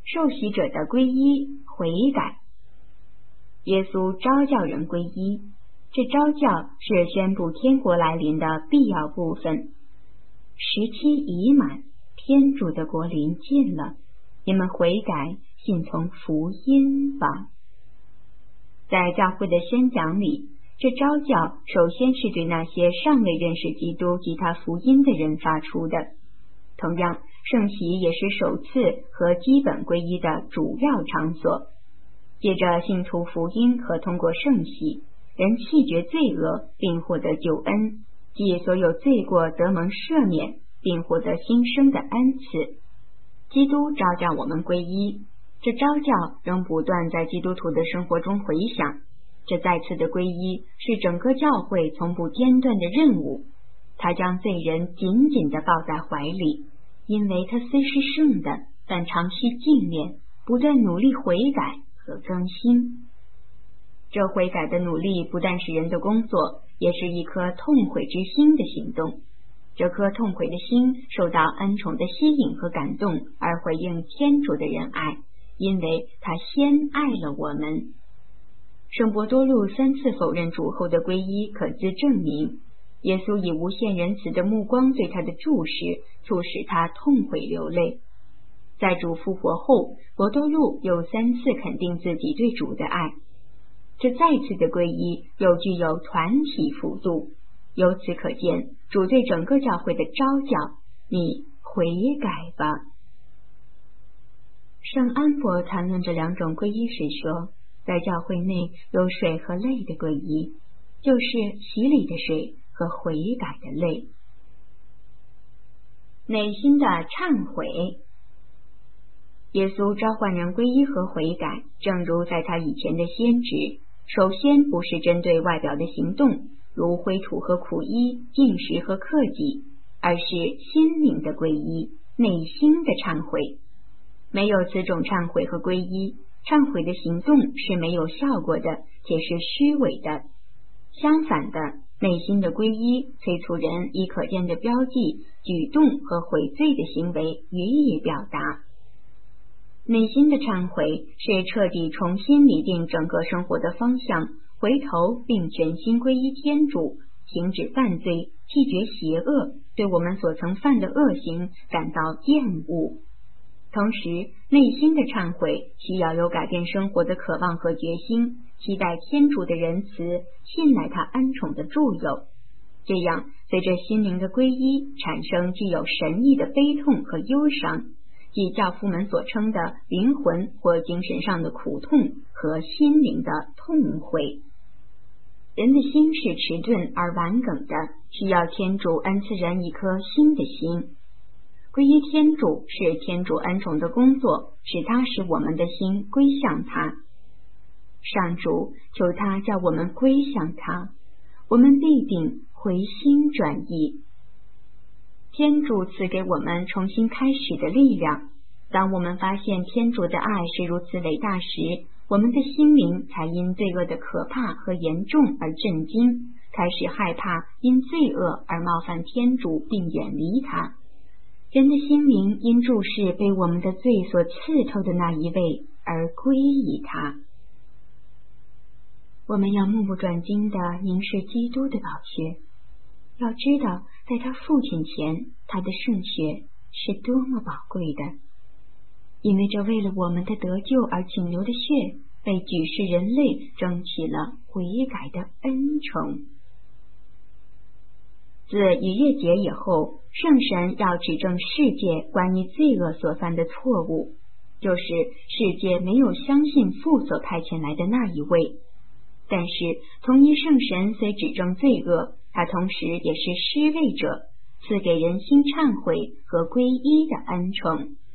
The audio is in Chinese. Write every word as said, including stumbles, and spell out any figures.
受洗者的皈依悔改。耶稣召叫人皈依，这召叫是宣布天国来临的必要部分。时期已满，天主的国临近了，你们悔改，信从福音吧。在教会的宣讲里，这召叫首先是对那些尚未认识基督及他福音的人发出的。同样，圣洗也是首次和基本皈依的主要场所。借着信徒福音和通过圣洗，人弃绝罪恶并获得救恩，即所有罪过得蒙赦免，并获得新生的恩赐。基督召叫我们皈依，这召叫仍不断在基督徒的生活中回响。这再次的皈依是整个教会从不间断的任务，他将罪人紧紧地抱在怀里，因为他虽是圣的，但常需净练，不断努力悔改和更新。这悔改的努力不但是人的工作，也是一颗痛悔之心的行动。这颗痛悔的心受到恩宠的吸引和感动，而回应天主的仁爱，因为他先爱了我们。圣伯多禄三次否认主后的皈依，可自证明。耶稣以无限仁慈的目光对他的注视，促使他痛悔流泪。在主复活后，伯多禄又三次肯定自己对主的爱。这再次的皈依又具有团体辅助，由此可见主对整个教会的召叫：你悔改吧。圣安伯谈论这两种皈依时说，在教会内有水和泪的皈依，就是洗礼的水和悔改的泪。内心的忏悔。耶稣召唤人皈依和悔改，正如在他以前的先知，首先不是针对外表的行动，如灰土和苦衣、进食和克己，而是心灵的皈依，内心的忏悔。没有此种忏悔和皈依，忏悔的行动是没有效果的，且是虚伪的。相反的，内心的皈依催促人以可见的标记、举动和悔罪的行为予以表达。内心的忏悔是彻底重新拟定整个生活的方向，回头并全心皈依天主，停止犯罪，弃绝邪恶，对我们所曾犯的恶行感到厌恶。同时，内心的忏悔需要有改变生活的渴望和决心，期待天主的仁慈，信赖他恩宠的助佑。这样，随着心灵的皈依，产生具有神意的悲痛和忧伤，即教父们所称的灵魂或精神上的苦痛和心灵的痛悔。人的心是迟钝而顽梗的，需要天主恩赐人一颗新的心。皈依天主是天主恩宠的工作，使他使我们的心归向他。上主，求他叫我们归向他，我们必定回心转意。天主赐给我们重新开始的力量。当我们发现天主的爱是如此伟大时，我们的心灵才因罪恶的可怕和严重而震惊，开始害怕因罪恶而冒犯天主并远离他。人的心灵因注视被我们的罪所刺透的那一位而归依他。我们要目不转睛地凝视基督的宝血，要知道在他父亲前，他的圣血是多么宝贵的，因为这为了我们的得救而倾流的血，被举世人类争取了悔改的恩宠。自逾越节以后，圣神要指正世界关于罪恶所犯的错误，就是世界没有相信父所派遣来的那一位。但是同一圣神虽指正罪恶，他同时也是施位者，赐给人心忏悔和皈依的恩宠。